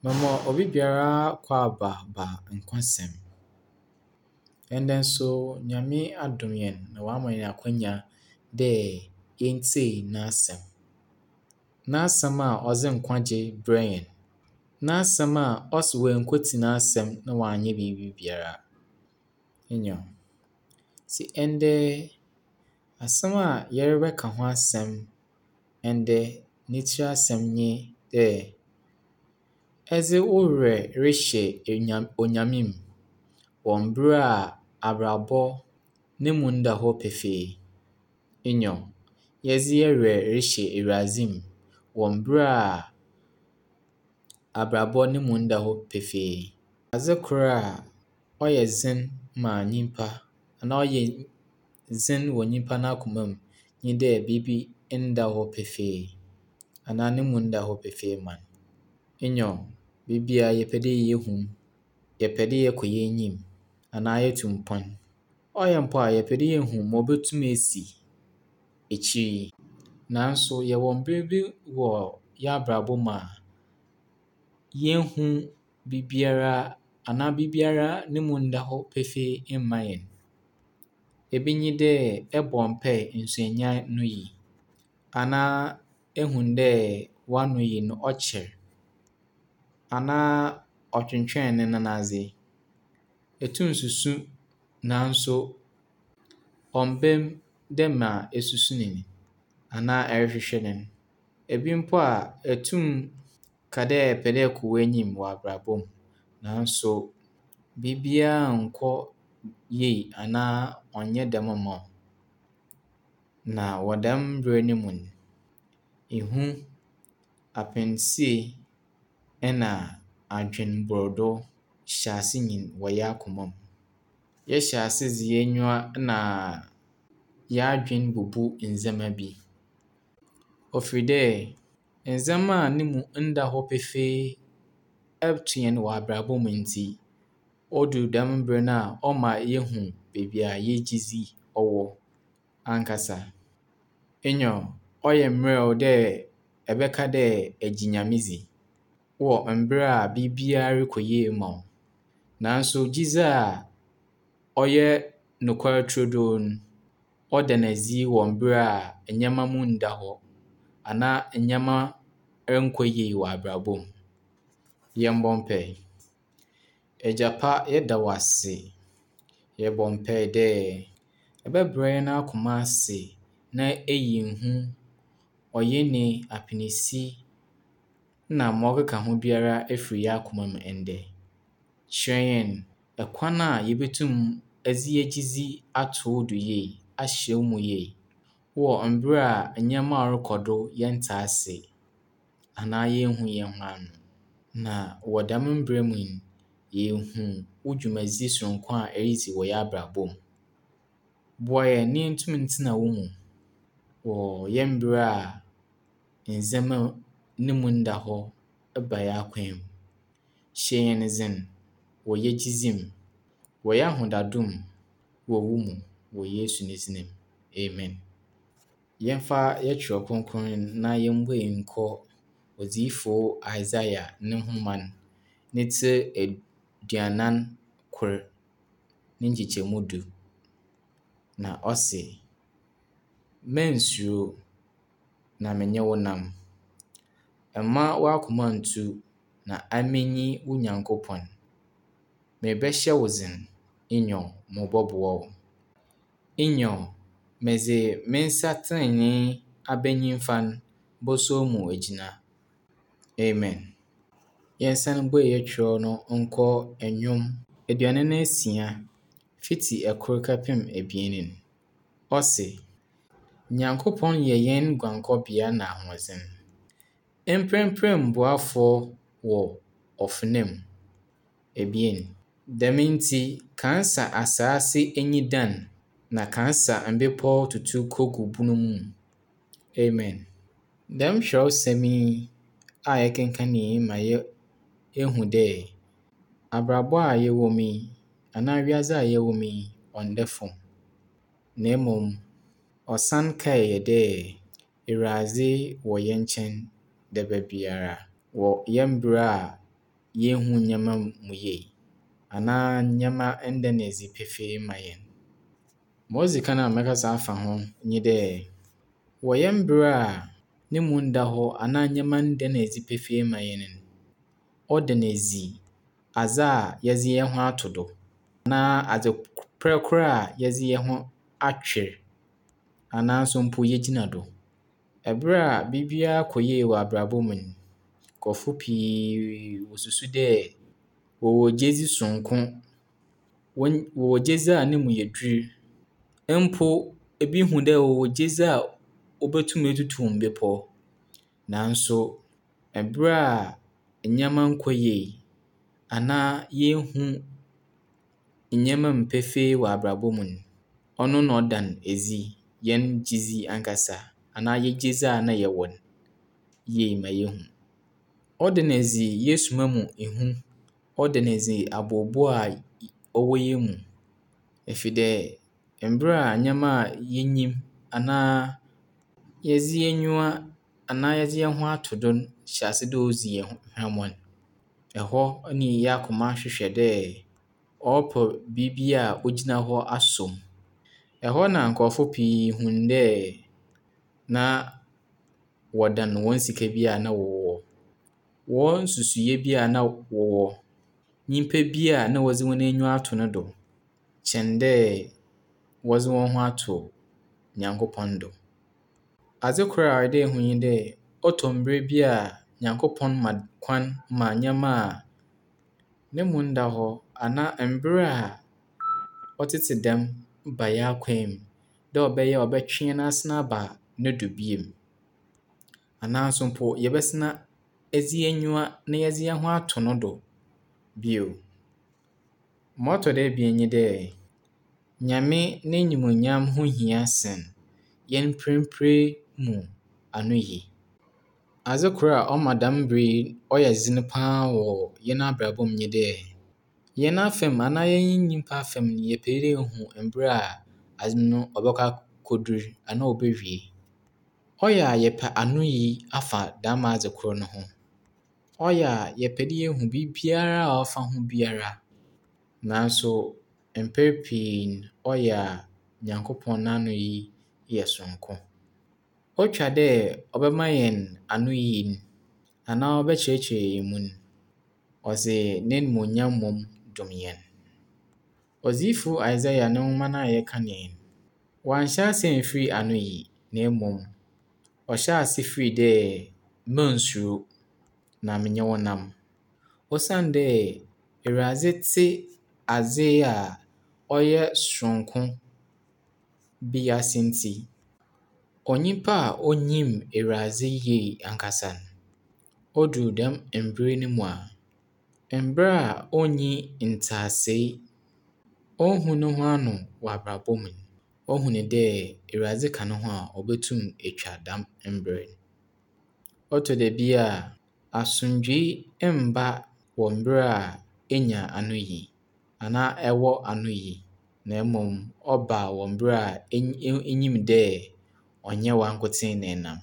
Mama obi biara kɔ aba nkwasɛm. Ɛndɛ nso Nyame adom yɛn na wama yɛn akwanya dɛ yɛntie n'asɛm. N'asɛm a ɔdze nkwagye brɛ yɛn. N'asɛm a ɔse wɔankwati n'asɛm na wɔanyɛ biribi biara. Ɛnyɛ ɔ. Ntsi ɛndɛ asɛm a yɛrebɛka ho asɛm ɛndɛ ne tsir asɛm nye dɛ ɛdze wo werɛ rehyɛ Onyame mu wɔ mber a abrabɔ ne mu nda hɔ pefee. Ɛnyɛ ɔ. Yɛdze yɛn werɛ rehyɛ Ewuradze mu wɔ mber a abrabɔ ne mu nda hɔ pefee. Adze kor a ɔyɛ dzen ma nyimpa anaa ɔyɛ dzen wɔ nyimpa n'akoma mu nye dɛ biribi nda hɔ pefee anaa ne mu nda hɔ pefee ma no. Ɛnyɛ ɔ. Beebi a yɛpɛ dɛ yehu mu, yɛpɛ dɛ yɛkɔ yɛn enyim anaa yɛtu mpɔn. Ɔyɛ mpo a yɛpɛ dɛ yehu ma obotum esi ekyir yi. Nanso yɛwɔ mber bi wɔ yɛn abrabɔ mu a yennhu biribiara anaa biribiara ne mu nda hɔ pefee mma yɛn. Ebi nye dɛ ɛbɔ mpae nso ennya no yi anaa ehu dɛ w'ano yi no ɔkyer anaa ɔtwentwɛn ne nan ase. Etum susu nanso ɔmmba mu dɛ ma esusu no ni anaa ɛrehwehwɛ no no. Ebi mpo a etum ka dɛ epɛ dɛ ɛkɔ w'enyim wɔ abrabɔ mu nanso biribiara nnkɔ yie anaa ɔnnyɛ dɛm mma wo. Na wɔ dɛm ber no mu no, ehu, apɛnsie ɛna adwenbɔdɔw hyɛ ase nyin wɔ yɛn akoma mu. Yɛhyɛ ase dze yɛn enyiwa na yɛadwen bubu ndzɛmba bi. Ofir dɛ ndzɛmba a ne mu nda hɔ pefee ɛto hɛn wɔ abrabɔ mu ntsi, odur dɛm ber no a ɔma yehu beebi a yɛn gyedzi ɔwɔ ankasa. Ɛnyɛ ɔ. Ɔyɛ mmerɛw dɛ ɛbɛka dɛ egye Nyame dzi wɔ mber a biribiara rokɔ yie ma wo. Nanso gyedzi a ɔyɛ nokwar turodoo no, ɔda no edzi wɔ mber a ndzɛmba mu nda hɔ anaa ndzɛmba nnkɔ yie wɔ abrabɔ mu. Yɛmbɔ mpae. Agya pa yɛda wo ase. Yɛbɔ mpae dɛ ɛbɛbra hɛn akoma ase na eyi nhu, ɔyɛni, apinisi na ma ɔkeka ho biara efir yɛn akoma mu ɛndɛ. Kyerɛ hɛn ɛkwan a yebetum ɛdze yɛn gyedzi ato wo do yie, ahyɛ wo mu yie wɔ mber a ndzɛmba a ɔrokɔ do yɛnntse ase anaa yennhu hɛn ho ano. Na wɔ dɛm mber mu yi, yenhu wo dwumadzi sononko a eridzi wɔ yɛn abrabɔ mu. Boa hɛn na yentum ntsena wo mu wɔ yɛn mber a ndzɛmba ne mu nda hɔ ba yɛn akwan mu. Hyɛ hɛn dzen wɔ yɛn gyedzi mu, wɔ yɛn ahoɔdado mu, wɔ wo mu, wɔ Yesu ne dzin mu. Amen. Yɛmfa yɛn Kyerɛw Kronkron no na yɛmbue nkɔ Odiyifo Isaia ne nhoma no ne tsir aduanan kor ne nkyekyɛmu 10. Na ɔse, "Mennsuro, na mennyɛ wo nam. Mma w'akoma nntu na amenyi wo Nyankopɔn. Merebɛhyɛ wo dzen, nyɛ ɔ, mobɔboa wo. Nyɛ ɔ, medze me nsa trenee aba nyimfa no bɔsɔ wo mu egyina." Amen. Yɛnsan mbue yɛn kyerɛw no nkɔ nnwom 46 fiti 1 kɛpem 2 no. Ɔse, "Nyankopɔn yɛ yɛn guankɔbea na ahoɔdzen, mprɛmprɛm boafo wɔ ɔfena mu." 2. Dɛm ntsi kansa asaase enyi dan na kansa mbepɔw tutu kogu bun mu. Amen. Dɛm kyerɛwsɛm yi a yɛkenkanee yi ma yehu dɛ abrabɔ a yɛwɔ mu yi anaa wiadze a yɛwɔ mu yi ɔnda famu. Na mmom, ɔsan kae yɛn dɛ Ewuradze wɔ yɛn nkyɛn da biara wɔ yɛn mber a yɛnhu nneɛma mu yie anaa nneɛma ndɛ no edzi pefee ma yɛn. Ma odzi kan a mɛkasa afa ho nye dɛ, wɔ yɛn ber a ne mu nda hɔ anaa nneɛma ndɛ no edzi pefee ma yɛn no, ɔda no edzi adze a yɛdze yɛn ho ato do anaa adze prɛ kor a yɛdze yɛn ho atwer anaa so mpo yegyina do. Ɛber a biribiara kɔ yie wɔ abrabɔ mu no, nkorɔfo pii wosusu dɛ wɔwɔ gyedzi sononko. Wɔwɔ gyedzi a no mu yɛ dur. Mpo ebi hu dɛ wɔwɔ gyedzi a obotum etutu mbepɔw. Nanso ɛber a nneɛma nnkɔ yie anaa yennhu nneɛma mu pefee wɔ abrabɔ mu no, ɔno na ɔda no edzi yɛn gyedzi ankasa anaa yɛn gyedzi a na yɛwɔ no yie ma yehu. Ɔda no edzi yɛn suma mu ehu. Ɔda no edzi abooboo a ɔwɔ yɛn mu. Efi dɛ mber a nneɛma a yenyim anaa yɛdze yɛn enyiwa anaa yɛdze yɛn ho ato do no hyɛ ase dɛ odzi yɛn hwɛmɔn. Ɛhɔ na yɛn akoma hwehwɛ dɛ ɔrepɛ biribi a ogyina hɔ asɔ mu. Ɛhɔ na nkorɔfo pii hun dɛ na wɔdan hɔn sika bi a na wɔwɔ. Wɔn nsusuwii bi a na wɔwɔ. Nyimpa bi a na wɔdze hɔn enyiwa ato no do kyɛn dɛ wɔdze hɔn ho ato Nyankopɔn do. Adze kor a ɔwɔ dɛ ihu nye dɛ, ɔtɔ mber bi a Nyankopɔn ma kwan ma nneɛma a ne mu nda hɔ anaa mber a ɔtsetse dɛm ba yɛn akwan mu dɛ ɔbɛyɛ a ɔbɛtwe hɛn asena aba ne do bio. Anaa so mpo yɛbɛsena edzi yɛn enyiwa na yɛdze hɛn ho ato no do bio. Ma ɔtɔ do ebien nye dɛ, Nyame n'enyimonyam ho hia sen hɛn mprempren mu anoyi. Adze kor a ɔma dɛm ber yi ɔyɛ dzen paa wɔ hɛn abrabɔ mu nye dɛ, hɛn afam anaa hɛn nyimpa afam no yɛpɛ dɛ yehu mber a adze no ɔbɛkɔ akodur anaa obewie. Ɔyɛ a yɛpɛ anoyi afa dɛm adze kor no ho. Ɔyɛ a yɛpɛ dɛ yehu biribiara a ɔfa ho biara. Nanso mper pii no, ɔyɛ a Nyankopɔn n'anoyi yɛ sononko. Otwa dɛ ɔbɛma hɛn anoyi no anaa ɔbɛkyerɛkyerɛ hɛn mu no, ɔdze n'enyimonyam mbom dom hɛn. Ɔdziyifo Isaiah ne nwoma no a yɛkan yi, ɔannhyɛ ase ammfiri anoyi na mbom ɔhyɛɛ ase firii dɛ mannsuro na menye wo nam. Osiandɛ Ewurade tse adze a ɔyɛ sononko bi ase ntsi, onyimpa a onyim Ewurade yie ankasa no, odur dɛm mber no mu a, mber a onnyi ntseasee, onnhu no ho ano wɔ abrabɔ mu no, ohu dɛ Ewurade ka no ho a obotum etwa dɛm mber no. Ɔtɔ da bi a, asomdwee mmba wɔ mber a enya anoyi anaa ɛwɔ anoyi, na mbom ɔba wɔ mber a inyim dɛ ɔnnyɛ w'ankotsee na ɛnam.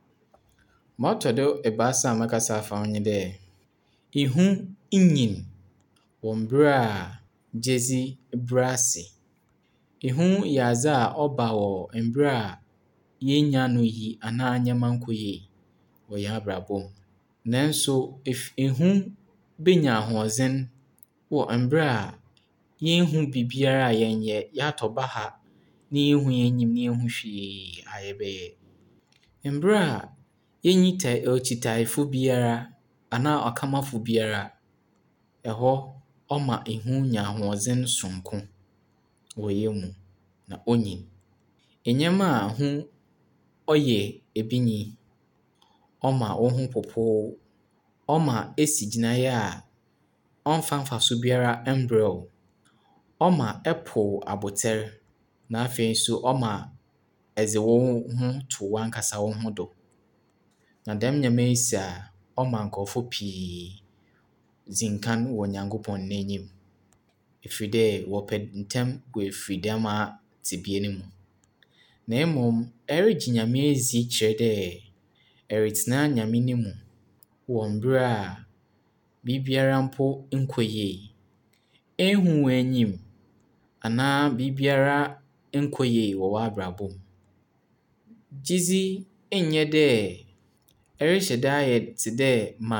Ma ɔtɔ do ebiasa a mɛkasa afa ho nye dɛ, ihu nnyin wɔ mber a gyedzi brɛ ase. Ihu yɛ adze a ɔba wɔ mber a yennya anoyi anaa nneɛma nnkɔ yie wɔ hɛn abrabɔ mu. Nanso ihu benya ahoɔdzen wɔ mber a yennhu biribiara a yɛnyɛ, yɛatɔ baha na yennhu hɛn enyim na yennhu hwee a yɛbɛyɛ. Mber a yenyi okyitaefo biara anaa ɔkamafo biara, ɛhɔ ɔma ihu nya ahoɔdzen sononko wɔ hɛn mu na onyin. Nneɛma a ho ɔyɛ ebi nyi, ɔma wo ho popo, ɔma esi gyinae a ɔmmfa mfaso biara mbrɛ wo. Ɔma ɛpow abotsɛr, na afei so ɔma ɛdze wo ho to w'ankasa wo ho do. Na dɛm nneɛma yi si a, ɔma nkorɔfo pii dzi nkan wɔ Nyankopɔn n'enyim. Efi dɛ wɔpɛ ntsɛm woefiri dɛm tsebea no mu. Na mbom ɛregye Nyame edzi kyerɛ dɛ ɛretsena Nyame no mu wɔ mber a biribiara mpo nkɔ yie. Ɛnhu w'anim anaa biribiara nkɔ yie wɔ w'abrabɔ mu. Gyedzi nyɛ dɛ ɛrehyɛ da ayɛ te dɛ ma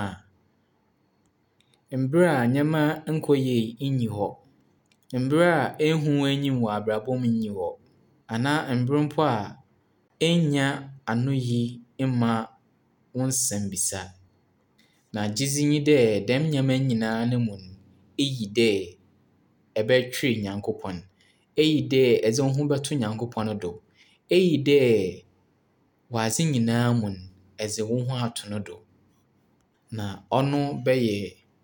mberɛ a nneɛma nkɔ yie nni hɔ. Mberɛ a ɛnhu w'enyim wɔ abrabɔ mu nni hɔ. Anaa mber mpo a ɛnnya anoyi mma wo nsɛmbisa. Na gyedzi nye dɛ dɛm nneɛma nyinaa no mu no, eyi dɛ ɛbɛtwe Nyankopɔn. Eyi dɛ ɛdze wo ho bɛto Nyankopɔn do. Eyi dɛ w'adze nyinaa mu no, ɛdze wo ho ato no do. Na ɔno bɛyɛ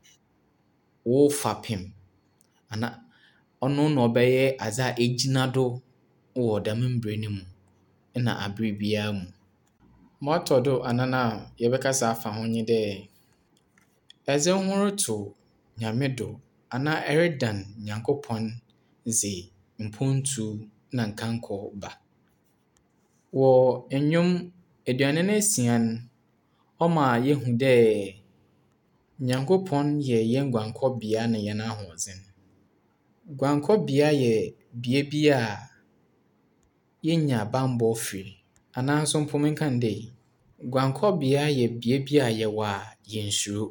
wo fapem anaa ɔno na ɔbɛyɛ adze a egyina do wɔ dɛm mber no mu na aber biara mu. Ma ɔtɔ do anan a yɛbɛkasa afa ho nye dɛ, ɛdze wo ho roto Nyame do anaa ɛredan Nyankopɔn dze mpontu na nkankɔ ba. Wɔ nnwom 46 no, ɔma yehu dɛ Nyankopɔn yɛ yɛn guankɔbea ne yɛn ahoɔdzen. Guankɔbea yɛ bea bi a yenya bammɔ firi. Anaa nso mpo menka no dɛ, guankɔbea yɛ bea bi a yɛwɔ a yensuro.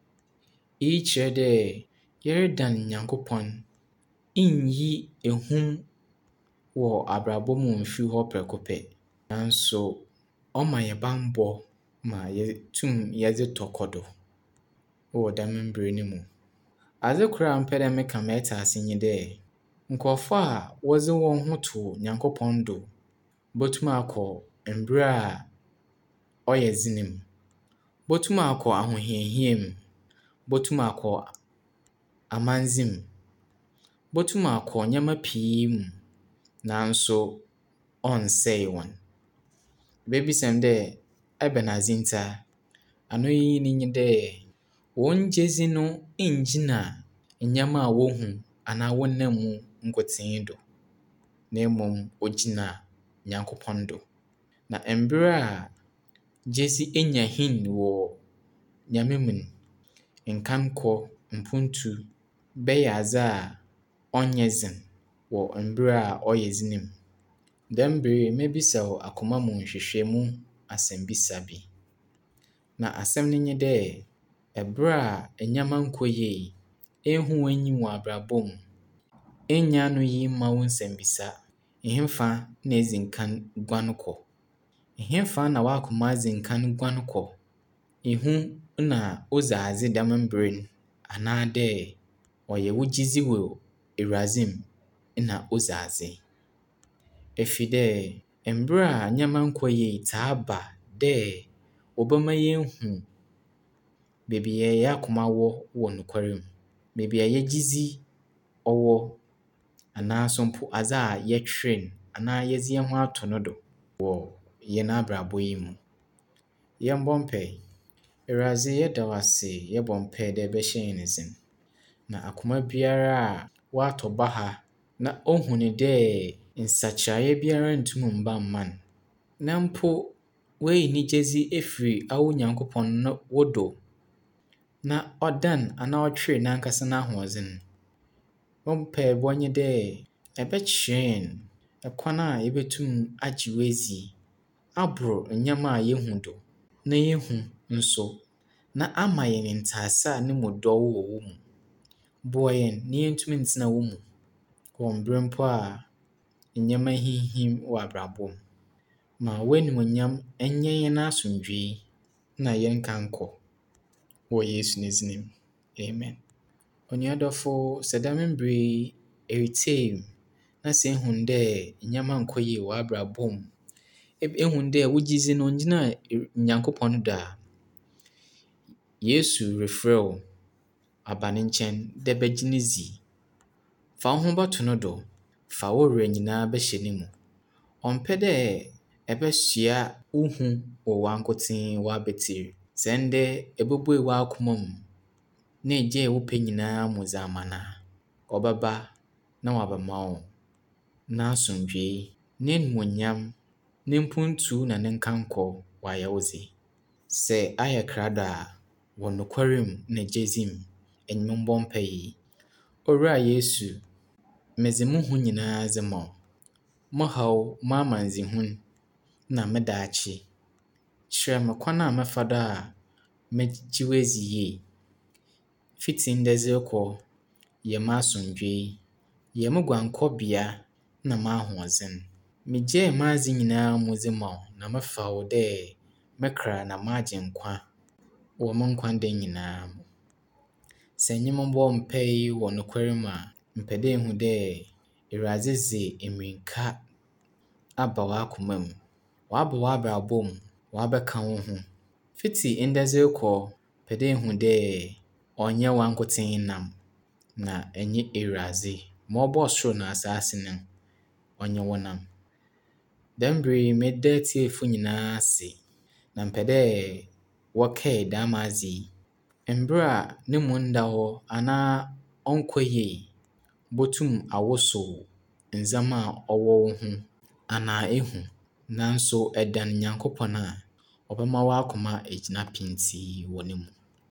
Eyi kyerɛ dɛ yɛredan Nyankopɔn nnyi ehum wɔ abrabɔ mu mfiri hɔ prɛko pɛ. Nanso ɔma yɛn bammɔ ma yɛtum yɛdze tɔ kɔ do wɔ dɛm mber no mu. Adze kor a mepɛ dɛ meka ma ɛtse ase nye dɛ, nkorɔfo a wɔdze hɔn ho to Nyankopɔn do botum akɔ mber a ɔyɛ dzen mu. Botum akɔ ahohiahia mu. Botum akɔ amandze mu. Botum akɔ nneɛma pii mu. Nanso ɔnnsɛe hɔn. Ebebisa me dɛ ɛbɛn adze ntsi a, ano yi nye dɛ hɔn gyedzi no nngyina nneɛma a wohu anaa wɔnam mu nkotsee do. Na mmom ogyina Nyankopɔn do. Na mber a gyedzi enya hin wɔ Nyame mu no, nkankɔ, mpontu bɛyɛ adze a ɔnnyɛ dzen wɔ mber a ɔyɛ dzen mu. Dɛm ber yi mebisa wo akoma mu nhwehwɛmu asɛmbisa bi. Na asɛm no nye dɛ, ɛber a nneɛma nnkɔ yie, ɛnhu w'enyim wɔ abrabɔ mu, ɛnnya anoyi mma wo nsɛmbisa, ɛhefa na edzi kan guan kɔ? Ɛhefa na w'akoma adzi kan guan kɔ? Ehu na odzi adze dɛm mber no, anaa dɛ ɔyɛ wo gyedzi wɔ Ewuradze mu na odzi adze? Efi dɛ mber a nneɛma nnkɔ yie taa aba dɛ wɔbɛma yɛnhu beebi a yɛn akoma wɔ nokware mu. Beebi a yɛn gyedzi ɔwɔ anaaso mpo adze a yɛtwer no anaa yɛdze hɛn ho ato no do wɔ yɛn abrabɔ yi mu. Yɛmbɔ mpae. Ewuradze, yɛda wo ase, yɛbɔ mpae dɛ ɛbɛhyɛ hɛn dzen. Na akoma biara a ɔatɔ baha na ohu no dɛ nsakyerɛe biara nntum mba mma no, na mpo woeyi ne gyedzi efiri awo Nyankopɔn wo do, na ɔdan anaa ɔtwer n'ankasa n'ahoɔdzen no, wo mpaebɔ nye dɛ ɛbɛkyerɛ hɛn kwan a yebetum agye wo edzi abor nneɛma a yehu do, na yehu nso, na ama yɛn ntease a no mu dɔ wɔ wo mu. Boa yɛn na yentum ntsena wo mu wɔ mber mpo a nneɛma hinhim wɔ abrabɔ mu. Ma w'enuonyam nyɛ hɛn asomdwee na yɛn nkankɔ wɔ Yesu ne dzin mu. Amen. Onua dɔfo, sɛ dɛm mber yi eritsie mu na sɛ ehu dɛ nneɛma nnkɔ yie wɔ w'abrabɔ mu, ehu dɛ wo gyedzi no onngyina Nyankopɔn do a, Yesu refrɛ wo aba ne nkyɛn dɛ bɛgye no dzi. Fa wo ho bɛto no do. Fa wo werɛ nyinaa bɛhyɛ ne mu. Ɔmmpɛ dɛ ɛbɛsoa wo hu wɔ w'ankotsee w'abatsir. Sɛ ndɛ ebubue w'akoma mu na egyae wo pɛ nyinaa mu dze ama no a, ɔbɛba na ɔabɛma wo n'asomdwee, n'enuonyam, ne mpontu na ne nkankɔ wayɛ wo dze. Sɛ ayɛ krado a, wɔ nokwarem na gyedzi mu enyim mbɔ mpae. Owura Yesu, medze mo ho nyinaa dze ma wo. Mo haw, mo amandzehun na me daakye. Kyerɛ me kwan a mɛfa do a megye wo edzi yie. Fitsi ndɛ dze rokɔ, yɛ m'asomdwee, yɛ me guankɔbea na m'ahoɔdzen. Migyae m'adze nyinaa mu dze ma wo na mefa wo dɛ me kra na m'agyenkwa wɔ me nkwa nda nyinaa mu. Sɛ enyim mbɔ mpae wɔ nokwarem a, mepɛ dɛ ihu dɛ Ewurade dze emirika aba w'akoma mu. Ɔaba w'abrabɔ mu, ɔabɛka wo ho. Fitsi ndɛ dze rokɔ, pɛ dɛ ihu dɛ ɔnnyɛ w'ankotsee nam na ɛnyɛ Ewurade, ma ɔbɔɔ soro na asase no, ɔnyɛ wo nam. Dɛm ber yi meda etiefo nyinaa ase na mepɛ dɛ wɔkae dɛm adze yi. Mber a ne mu nnda hɔ anaa ɔnnkɔ yie botum awosow ndzɛmba a ɔwɔ wo ho anaa ehu. Nanso ɛda no Nyankopɔn a ɔbɛma w'akoma egyina pintee wɔ ne mu.